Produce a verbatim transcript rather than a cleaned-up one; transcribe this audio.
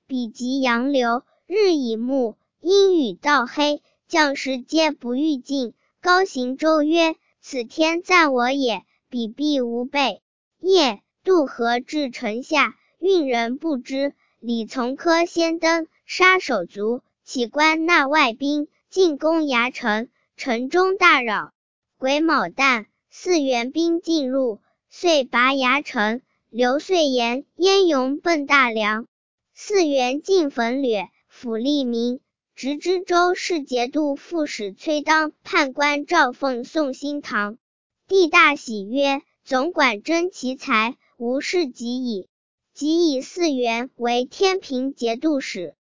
彼及杨流，日已暮，阴雨到黑，将士皆不欲进。高行周曰：此天赞我也，彼必无备。夜，渡河至城下，运人不知。李从珂先登，杀手卒，起关纳外兵，进攻牙城，城中大扰。癸卯旦，四原兵进入，遂拔牙城。刘遂言燕勇奔大梁。四原进焚掠，府立民。直知州市节度副使崔当、判官赵凤送新堂。帝大喜曰：总管真奇才，无事及矣。即以四原为天平节度使。